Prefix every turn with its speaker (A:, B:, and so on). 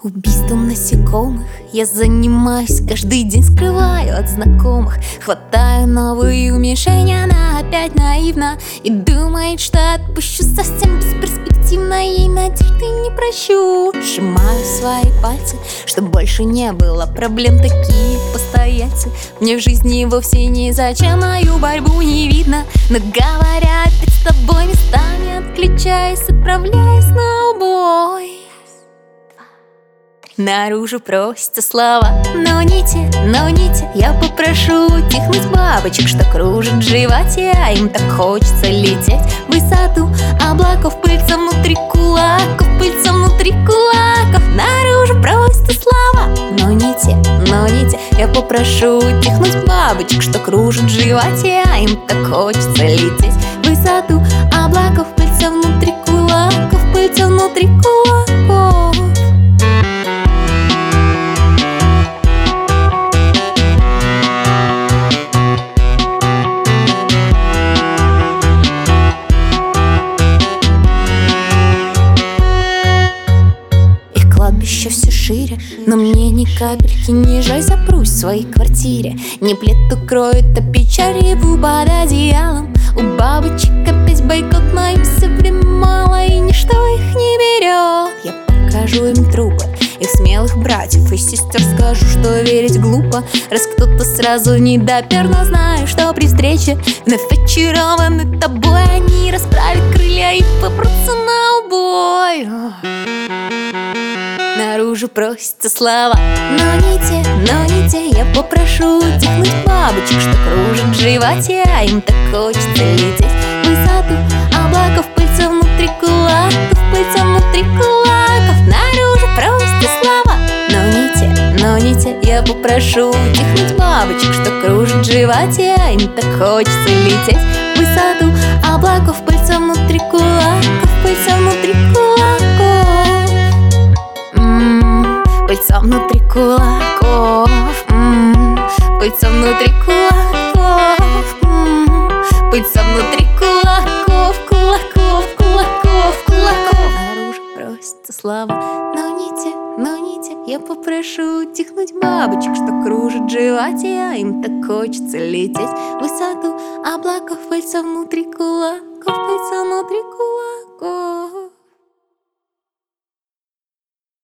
A: Убийством насекомых я занимаюсь каждый день, скрываю от знакомых. Хватаю новую мишень, она опять наивна и думает, что отпущу совсем бесперспективно. Ей надежды не прощу. Сжимаю свои пальцы, чтоб больше не было проблем. Такие постояльцы мне в жизни вовсе не зачем. Мою борьбу не видно, но говорят перед тобой местами, отключаясь, отправляясь на убой. Наружу просятся слова, но не те, я попрошу утихнуть бабочек, что кружат в животе, а им так хочется лететь в высоту облаков. Пыльца внутри кулаков, пыльца внутри кулаков. Наружу просятся слова, но не те, я попрошу утихнуть бабочек, что кружат в животе, а им так хочется лететь в высоту облаков. Пыльца внутри кулаков, пыльца внутри кулаков. Кладбище все шире, но мне ни капельки не жаль. Запрусь в своей квартире, не плед укроет, а печаль реву под одеялом. У бабочек опять бойкот, но им все время мало, и ничто их не берет. Я покажу им трупы их смелых братьев и сестер, скажу, что верить глупо, раз кто-то сразу не допер. Но знаю, что при встрече вновь очарованы тобой, они расправят крылья и попрутся на убой. Наружу просятся слова, но не те, я попрошу утихнуть бабочек, что кружат в животе, а им так хочется лететь в высоту облаков. Пыльца внутри кулаков, пыльца внутри кулаков. Наружу просятся слова, но не те, я попрошу утихнуть бабочек, что кружат в животе, а им так хочется лететь в высоту облаков. Пыльца внутри кулаков, пыльца внутри кулаков. Пыльца внутри кулаков, пыльца внутри кулаков, пыльца внутри кулаков, кулаков, кулаков, кулаков. Наружу просятся слова, но не те, я попрошу утихнуть бабочек, что кружат в животе, а им так хочется лететь в высоту облаков. Пыльца внутри кулаков, пыльца внутри кулаков.